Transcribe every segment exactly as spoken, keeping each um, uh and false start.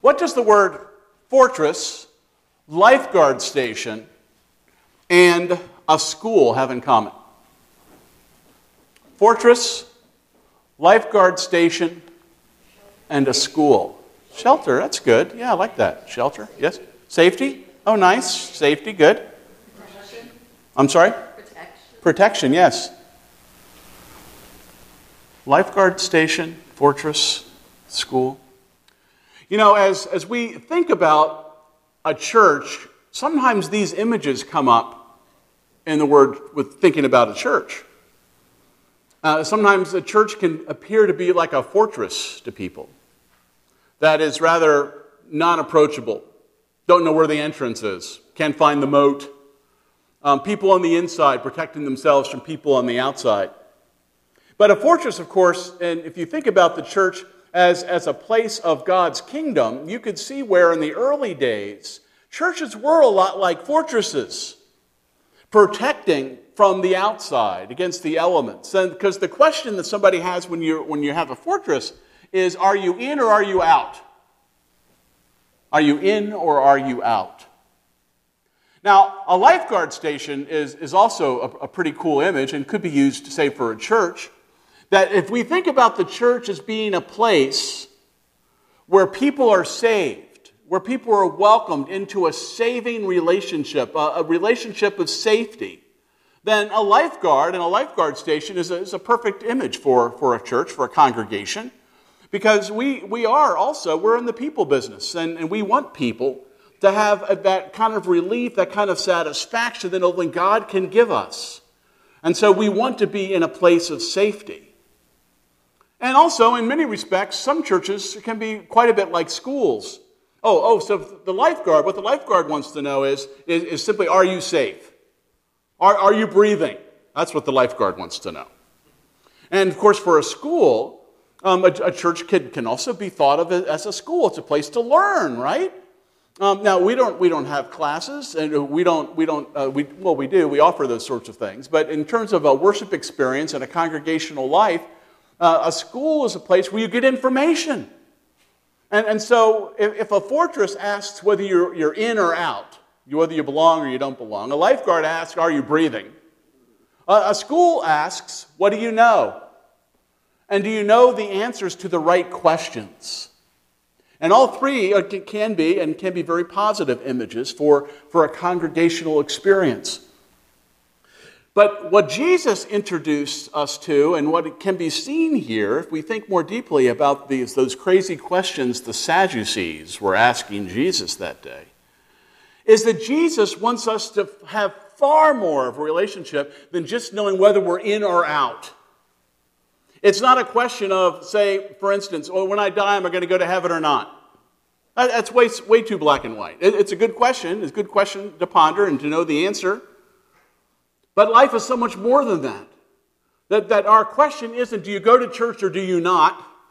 What does the word fortress, lifeguard station, and a school have in common? Fortress, lifeguard station, and a school. Shelter, that's good. Yeah, I like that. Shelter, yes. Safety? Oh, nice. Safety, good. Protection. I'm sorry? Protection. Protection, yes. Lifeguard station, fortress, school. You know, as, as we think about a church, sometimes these images come up in the word with thinking about a church. Uh, sometimes a church can appear to be like a fortress to people that is rather non-approachable. Don't know where the entrance is. Can't find the moat. Um, people on the inside protecting themselves from people on the outside. But a fortress, of course, and if you think about the church as, as a place of God's kingdom, you could see where in the early days, churches were a lot like fortresses, protecting from the outside against the elements. And because the question that somebody has when you when you have a fortress is, are you in or are you out? Are you in or are you out? Now, a lifeguard station is, is also a, a pretty cool image and could be used, say, for a church. That if we think about the church as being a place where people are saved, where people are welcomed into a saving relationship, a, a relationship of safety, then a lifeguard and a lifeguard station is a, is a perfect image for, for a church, for a congregation. Because we, we are also, we're in the people business, and, and we want people to have a, that kind of relief, that kind of satisfaction that only God can give us. And so we want to be in a place of safety. And also, in many respects, some churches can be quite a bit like schools. Oh, oh, so the lifeguard, what the lifeguard wants to know is, is, is simply, are you safe? Are, are you breathing? That's what the lifeguard wants to know. And of course, for a school, Um, a, a church can, can also be thought of as a school. It's a place to learn, right? Um, now we don't we don't have classes, and we don't we don't uh, we well we do we offer those sorts of things. But in terms of a worship experience and a congregational life, uh, a school is a place where you get information. And and so if, if a fortress asks whether you're you're in or out, whether you belong or you don't belong, a lifeguard asks, "Are you breathing?" Uh, a school asks, "What do you know?" And do you know the answers to the right questions? And all three can be and can be very positive images for, for a congregational experience. But what Jesus introduced us to, and what can be seen here, if we think more deeply about these those crazy questions the Sadducees were asking Jesus that day, is that Jesus wants us to have far more of a relationship than just knowing whether we're in or out. It's not a question of, say, for instance, well, when I die, am I going to go to heaven or not? That's way, way too black and white. It's a good question. It's a good question to ponder and to know the answer. But life is so much more than that. That, that our question isn't, do you go to church or do you not?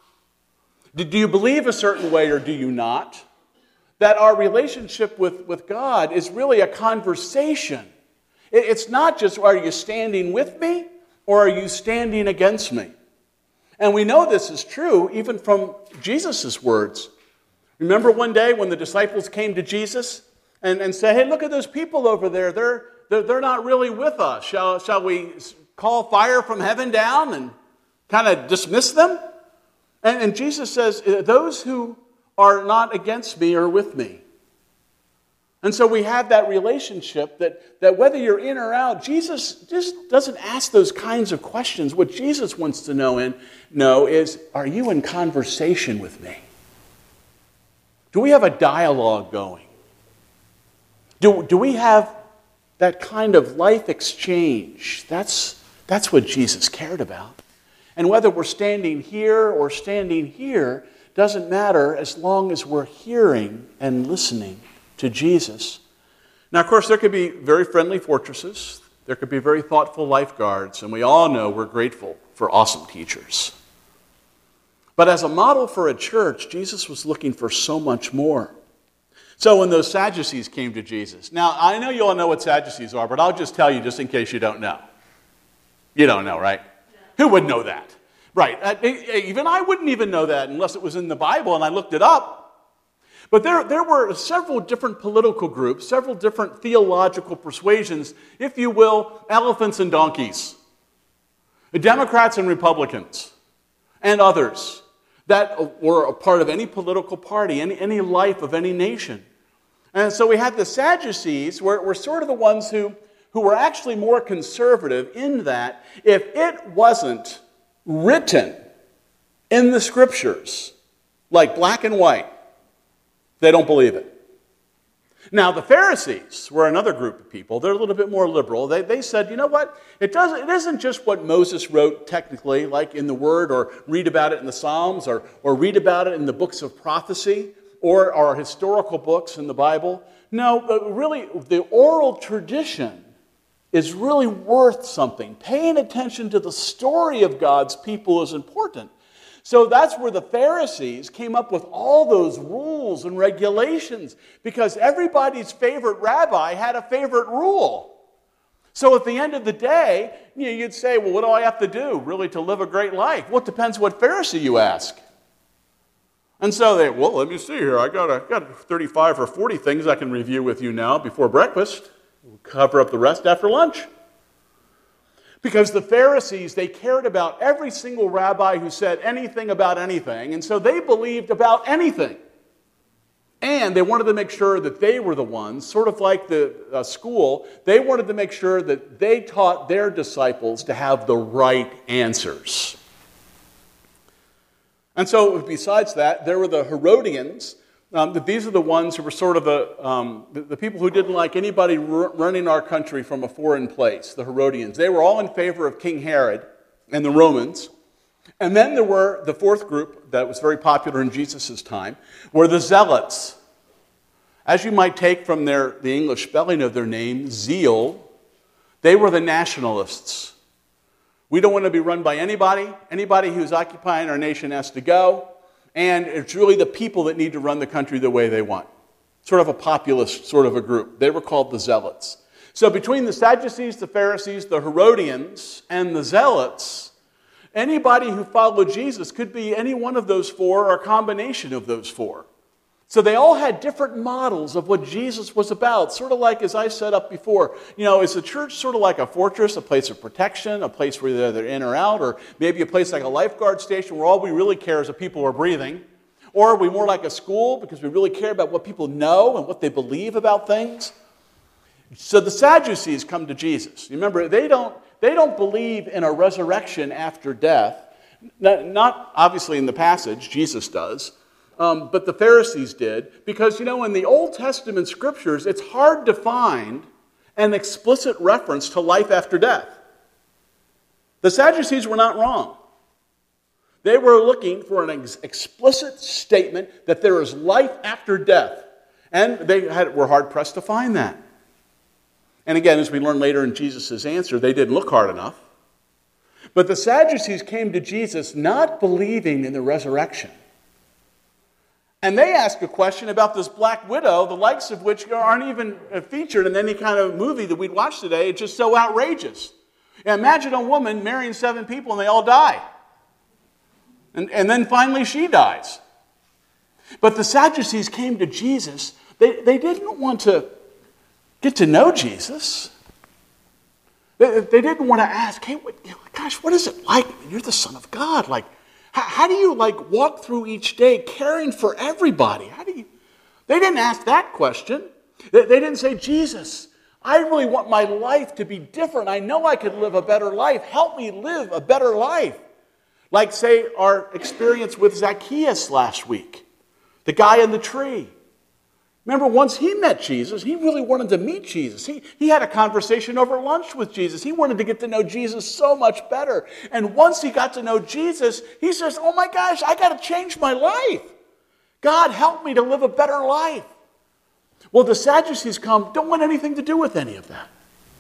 Do you believe a certain way or do you not? That our relationship with, with God is really a conversation. It's not just, are you standing with me or are you standing against me? And we know this is true even from Jesus' words. Remember one day when the disciples came to Jesus and, and said, hey, look at those people over there. They're, they're, they're not really with us. Shall, shall we call fire from heaven down and kind of dismiss them? And, and Jesus says, those who are not against me are with me. And so we have that relationship that, that whether you're in or out, Jesus just doesn't ask those kinds of questions. What Jesus wants to know, in, know is, are you in conversation with me? Do we have a dialogue going? Do, do we have that kind of life exchange? That's, that's what Jesus cared about. And whether we're standing here or standing here doesn't matter as long as we're hearing and listening to Jesus. Now, of course, there could be very friendly fortresses. There could be very thoughtful lifeguards. And we all know we're grateful for awesome teachers. But as a model for a church, Jesus was looking for so much more. So when those Sadducees came to Jesus. Now, I know you all know what Sadducees are, but I'll just tell you just in case you don't know. You don't know, right? Yeah. Who would know that? Right. Even I wouldn't even know that unless it was in the Bible and I looked it up. But there, there were several different political groups, several different theological persuasions, if you will, elephants and donkeys, Democrats and Republicans, and others that were a part of any political party, any, any life of any nation. And so we had the Sadducees, were, were sort of the ones who, who were actually more conservative in that if it wasn't written in the Scriptures, like black and white, they don't believe it. Now, the Pharisees were another group of people. They're a little bit more liberal. They, they said, you know what? It doesn't. It isn't just what Moses wrote technically, like in the Word, or read about it in the Psalms, or, or read about it in the books of prophecy, or our historical books in the Bible. No, but really, the oral tradition is really worth something. Paying attention to the story of God's people is important. So that's where the Pharisees came up with all those rules and regulations, because everybody's favorite rabbi had a favorite rule. So at the end of the day, you know, you'd say, well, what do I have to do really to live a great life? Well, it depends what Pharisee you ask. And so they, well, let me see here. I got, a, got thirty-five or forty things I can review with you now before breakfast. We'll cover up the rest after lunch. Because the Pharisees, they cared about every single rabbi who said anything about anything, and so they believed about anything. And they wanted to make sure that they were the ones, sort of like the uh, school, they wanted to make sure that they taught their disciples to have the right answers. And so besides that, there were the Herodians. Um, that these are the ones who were sort of the, um, the, the people who didn't like anybody r- running our country from a foreign place, the Herodians. They were all in favor of King Herod and the Romans. And then there were the fourth group that was very popular in Jesus' time, were the Zealots. As you might take from their, the English spelling of their name, zeal, they were the nationalists. We don't want to be run by anybody. Anybody who's occupying our nation has to go. And it's really the people that need to run the country the way they want. Sort of a populist sort of a group. They were called the Zealots. So between the Sadducees, the Pharisees, the Herodians, and the Zealots, anybody who followed Jesus could be any one of those four or a combination of those four. So they all had different models of what Jesus was about. Sort of like, as I said up before, you know, is the church sort of like a fortress, a place of protection, a place where they're either in or out, or maybe a place like a lifeguard station where all we really care is that people are breathing? Or are we more like a school because we really care about what people know and what they believe about things? So the Sadducees come to Jesus. Remember, they don't, they don't believe in a resurrection after death. Not, not obviously in the passage, Jesus does. Um, but the Pharisees did, because, you know, in the Old Testament scriptures, it's hard to find an explicit reference to life after death. The Sadducees were not wrong. They were looking for an ex- explicit statement that there is life after death, and they had, were hard-pressed to find that. And again, as we learn later in Jesus' answer, they didn't look hard enough. But the Sadducees came to Jesus not believing in the resurrection. And they ask a question about this black widow, the likes of which aren't even featured in any kind of movie that we'd watch today. It's just so outrageous. And imagine a woman marrying seven people and they all die. And, and then finally she dies. But the Sadducees came to Jesus. They, they didn't want to get to know Jesus. They, they didn't want to ask, hey, what, gosh, what is it like? You're the Son of God. Like, how, how do you like walk through each day caring for everybody? How do you? They didn't ask that question. They, they didn't say, Jesus, I really want my life to be different. I know I could live a better life. Help me live a better life. Like, say, our experience with Zacchaeus last week, the guy in the tree. Remember, once he met Jesus, he really wanted to meet Jesus. He, he had a conversation over lunch with Jesus. He wanted to get to know Jesus so much better. And once he got to know Jesus, he says, oh my gosh, I got to change my life. God, help me to live a better life. Well, the Sadducees come, don't want anything to do with any of that.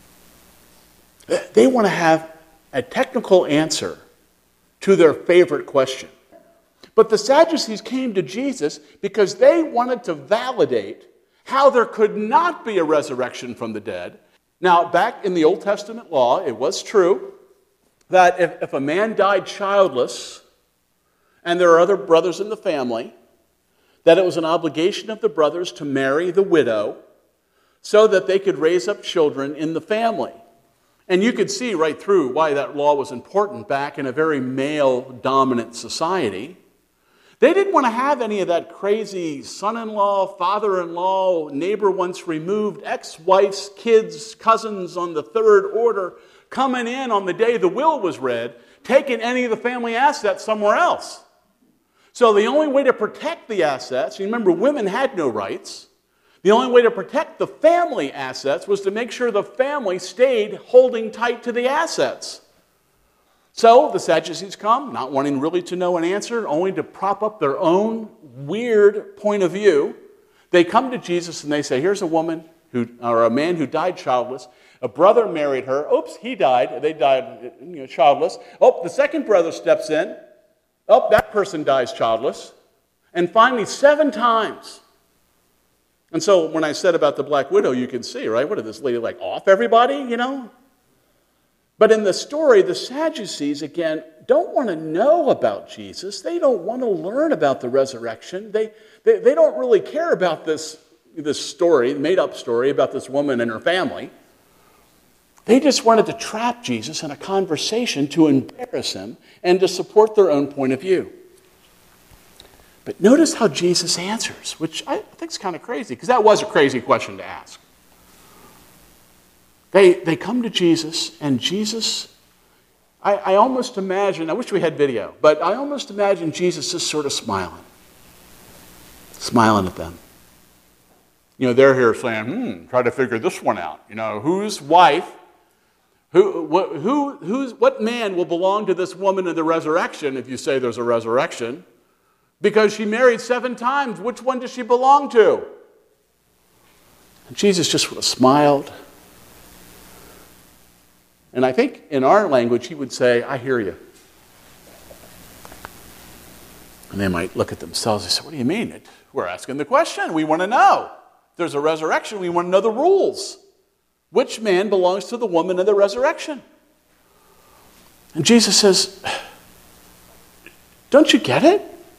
They want to have a technical answer to their favorite question. But the Sadducees came to Jesus because they wanted to validate how there could not be a resurrection from the dead. Now, back in the Old Testament law, it was true that if, if a man died childless and there are other brothers in the family, that it was an obligation of the brothers to marry the widow so that they could raise up children in the family. And you could see right through why that law was important back in a very male-dominant society. They didn't want to have any of that crazy son-in-law, father-in-law, neighbor once removed, ex-wifes, kids, cousins on the third order coming in on the day the will was read, taking any of the family assets somewhere else. So the only way to protect the assets, you remember women had no rights, the only way to protect the family assets was to make sure the family stayed holding tight to the assets. So the Sadducees come, not wanting really to know an answer, only to prop up their own weird point of view. They come to Jesus and they say, here's a woman, who, or a man who died childless. A brother married her. Oops, he died. They died you know, childless. Oh, the second brother steps in. Oh, that person dies childless. And finally, seven times. And so when I said about the black widow, you can see, right? What did this lady like off everybody, you know? But in the story, the Sadducees, again, don't want to know about Jesus. They don't want to learn about the resurrection. They, they, they don't really care about this, this story, made-up story about this woman and her family. They just wanted to trap Jesus in a conversation to embarrass him and to support their own point of view. But notice how Jesus answers, which I think is kind of crazy, because that was a crazy question to ask. They, they come to Jesus, and Jesus, I, I almost imagine, I wish we had video, but I almost imagine Jesus just sort of smiling. Smiling at them. You know, they're here saying, hmm, try to figure this one out. You know, whose wife, who, wh- who, who's, what man will belong to this woman in the resurrection if you say there's a resurrection? Because she married seven times, which one does she belong to? And Jesus just sort of smiled. And I think in our language, he would say, I hear you. And they might look at themselves and say, what do you mean? We're asking the question. We want to know. If there's a resurrection, we want to know the rules. Which man belongs to the woman in the resurrection? And Jesus says, don't you get it?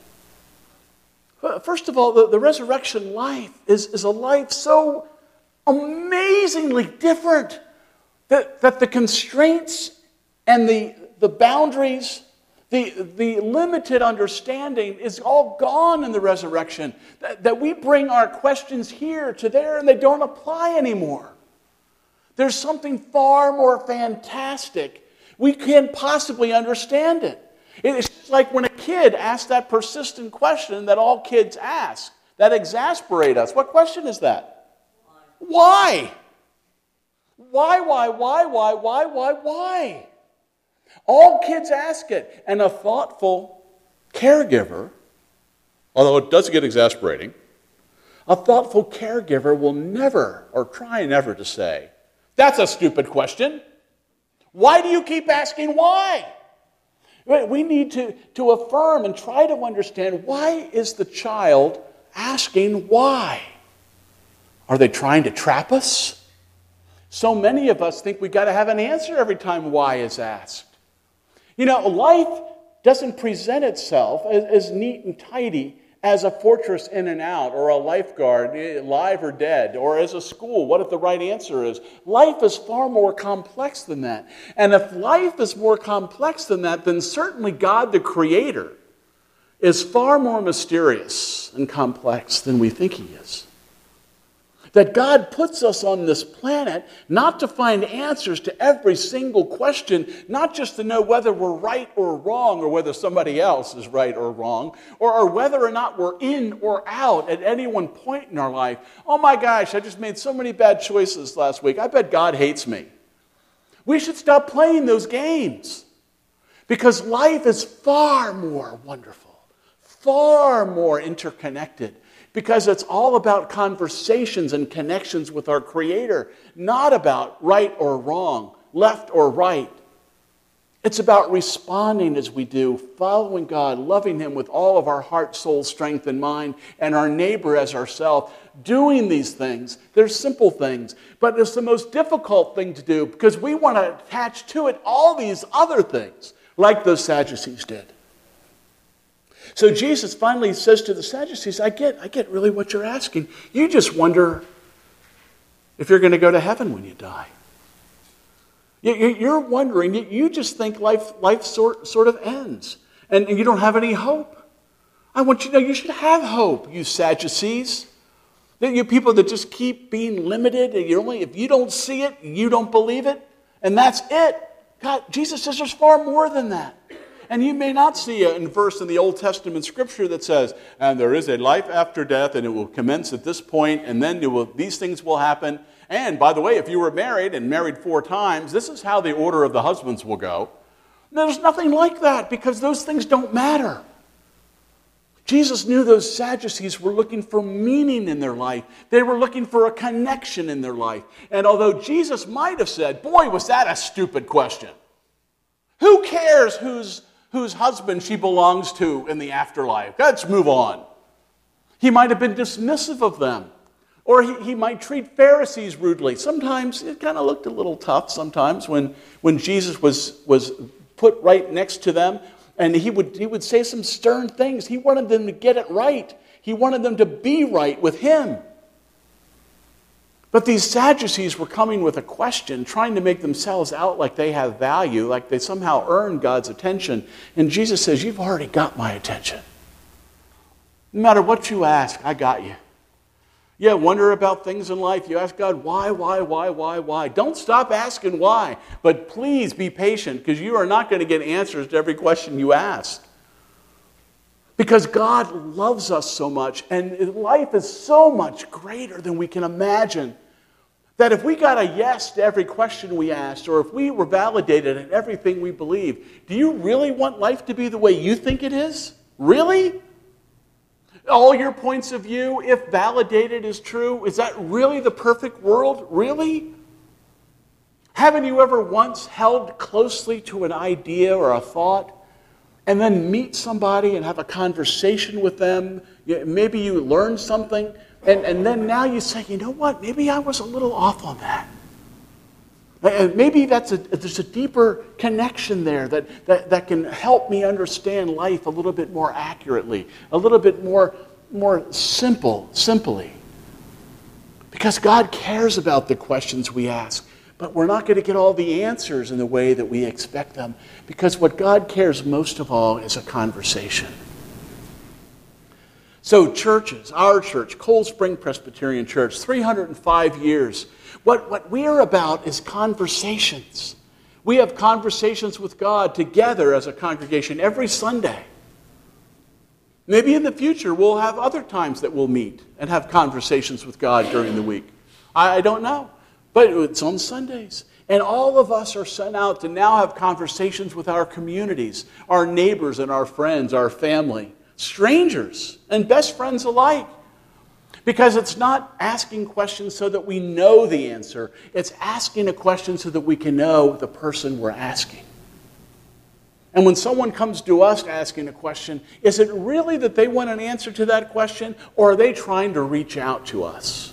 First of all, the, the resurrection life is, is a life so amazingly different that, that the constraints and the, the boundaries, the, the limited understanding is all gone in the resurrection. That, that we bring our questions here to there and they don't apply anymore. There's something far more fantastic. We can't possibly understand it. It's just like when a kid asks that persistent question that all kids ask, that exasperate us. What question is that? Why? Why, why, why, why, why, why, why? All kids ask it. And a thoughtful caregiver, although it does get exasperating, a thoughtful caregiver will never, or try never to say, that's a stupid question. Why do you keep asking why? We need to, to affirm and try to understand, why is the child asking why? Are they trying to trap us? So many of us think we've got to have an answer every time why is asked. You know, life doesn't present itself as, as neat and tidy as a fortress in and out, or a lifeguard, live or dead, or as a school, what if the right answer is? Life is far more complex than that. And if life is more complex than that, then certainly God the Creator is far more mysterious and complex than we think He is. That God puts us on this planet not to find answers to every single question, not just to know whether we're right or wrong, or whether somebody else is right or wrong, or, or whether or not we're in or out at any one point in our life. Oh my gosh, I just made so many bad choices last week. I bet God hates me. We should stop playing those games, because life is far more wonderful, far more interconnected. Because it's all about conversations and connections with our Creator, not about right or wrong, left or right. It's about responding as we do, following God, loving Him with all of our heart, soul, strength, and mind, and our neighbor as ourselves, doing these things. They're simple things, but it's the most difficult thing to do because we want to attach to it all these other things, like those Sadducees did. So Jesus finally says to the Sadducees, I get, I get really what you're asking. You just wonder if you're going to go to heaven when you die. You're wondering, you just think life, life sort, sort of ends, and you don't have any hope. I want you to know you should have hope, you Sadducees. You people that just keep being limited, and you only, if you don't see it, you don't believe it, and that's it. God, Jesus says there's far more than that. And you may not see a verse in the Old Testament scripture that says, and there is a life after death, and it will commence at this point, and then it will, these things will happen. And by the way, if you were married and married four times, this is how the order of the husbands will go. There's nothing like that, because those things don't matter. Jesus knew those Sadducees were looking for meaning in their life. They were looking for a connection in their life. And although Jesus might have said, boy, was that a stupid question. Who cares whose, whose husband she belongs to in the afterlife? Let's move on. He might have been dismissive of them. Or he, he might treat Pharisees rudely. Sometimes it kind of looked a little tough sometimes when, when Jesus was, was put right next to them. And he would, he would say some stern things. He wanted them to get it right. He wanted them to be right with him. But these Sadducees were coming with a question, trying to make themselves out like they have value, like they somehow earn God's attention. And Jesus says, you've already got my attention. No matter what you ask, I got you. Yeah, wonder about things in life. You ask God, why, why, why, why, why? Don't stop asking why. But please be patient, because you are not going to get answers to every question you ask. Because God loves us so much, and life is so much greater than we can imagine, that if we got a yes to every question we asked, or if we were validated in everything we believe, do you really want life to be the way you think it is? Really? All your points of view, if validated, is true? Is that really the perfect world? Really? Haven't you ever once held closely to an idea or a thought and then meet somebody and have a conversation with them? Maybe you learn something and, and then now you say, you know what, maybe I was a little off on that. And maybe that's a, there's a deeper connection there that, that, that can help me understand life a little bit more accurately, a little bit more, more simple, simply. Because God cares about the questions we ask, but we're not going to get all the answers in the way that we expect them, because what God cares most of all is a conversation. So churches, our church, Cold Spring Presbyterian Church, three hundred five years. What, what we are about is conversations. We have conversations with God together as a congregation every Sunday. Maybe in the future we'll have other times that we'll meet and have conversations with God during the week. I, I don't know. But it's on Sundays. And all of us are sent out to now have conversations with our communities, our neighbors and our friends, our family, strangers and best friends alike. Because it's not asking questions so that we know the answer. It's asking a question so that we can know the person we're asking. And when someone comes to us asking a question, is it really that they want an answer to that question, or are they trying to reach out to us?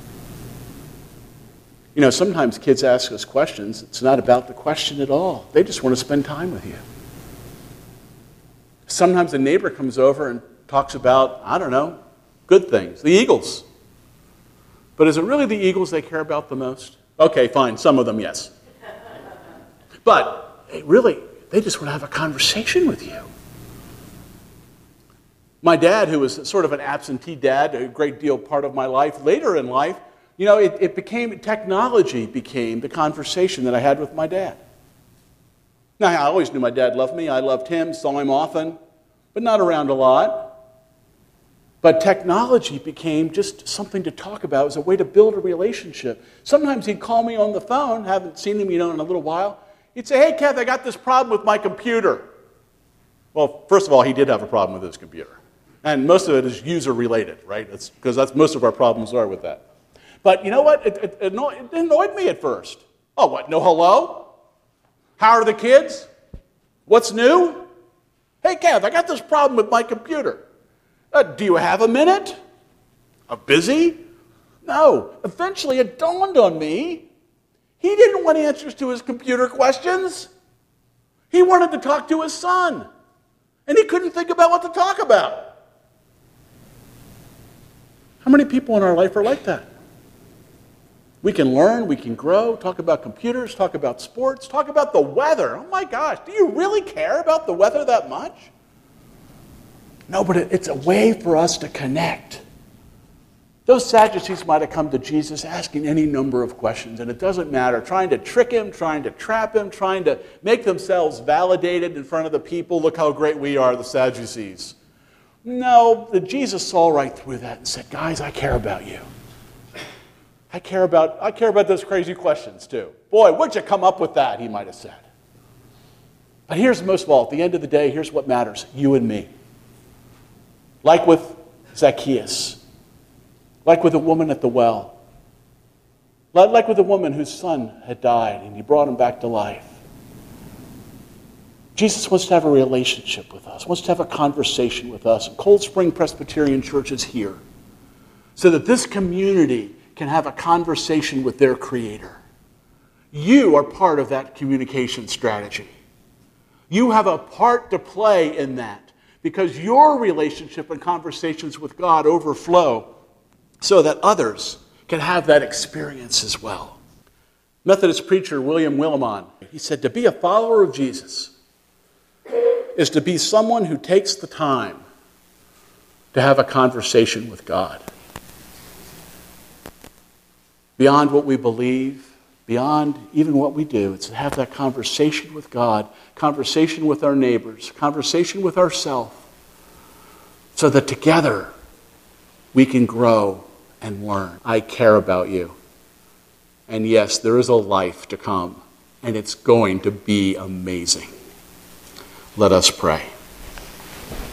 You know, sometimes kids ask us questions. It's not about the question at all. They just want to spend time with you. Sometimes a neighbor comes over and talks about, I don't know, good things, the Eagles. But is it really the Eagles they care about the most? Okay, fine, some of them, yes. But hey, really, they just want to have a conversation with you. My dad, who was sort of an absentee dad, a great deal part of my life, later in life, you know, it, it became, technology became the conversation that I had with my dad. Now, I always knew my dad loved me. I loved him, saw him often, but not around a lot. But technology became just something to talk about. It was a way to build a relationship. Sometimes he'd call me on the phone, haven't seen him, you know, in a little while. He'd say, hey, Kev, I got this problem with my computer. Well, first of all, he did have a problem with his computer. And most of it is user-related, right? That's, because that's most of our problems are with that. But you know what? It, it, it, annoyed, it annoyed me at first. Oh, what? No hello? How are the kids? What's new? Hey, Kev, I got this problem with my computer. Uh, do you have a minute? I'm busy? No. Eventually it dawned on me, he didn't want answers to his computer questions. He wanted to talk to his son. And he couldn't think about what to talk about. How many people in our life are like that? We can learn, we can grow, talk about computers, talk about sports, talk about the weather. Oh my gosh, do you really care about the weather that much? No, but it's a way for us to connect. Those Sadducees might have come to Jesus asking any number of questions, and it doesn't matter, trying to trick him, trying to trap him, trying to make themselves validated in front of the people. Look how great we are, the Sadducees. No, Jesus saw right through that and said, guys, I care about you. I care about, I care about those crazy questions too. Boy, where'd you come up with that, he might have said. But here's most of all, at the end of the day, here's what matters, you and me. Like with Zacchaeus. Like with the woman at the well. Like with the woman whose son had died and he brought him back to life. Jesus wants to have a relationship with us, wants to have a conversation with us. And Cold Spring Presbyterian Church is here so that this community can have a conversation with their Creator. You are part of that communication strategy. You have a part to play in that because your relationship and conversations with God overflow so that others can have that experience as well. Methodist preacher William Willimon, he said, to be a follower of Jesus is to be someone who takes the time to have a conversation with God. Beyond what we believe, beyond even what we do, it's to have that conversation with God, conversation with our neighbors, conversation with ourselves, so that together we can grow and learn. I care about you. And yes, there is a life to come, and it's going to be amazing. Let us pray.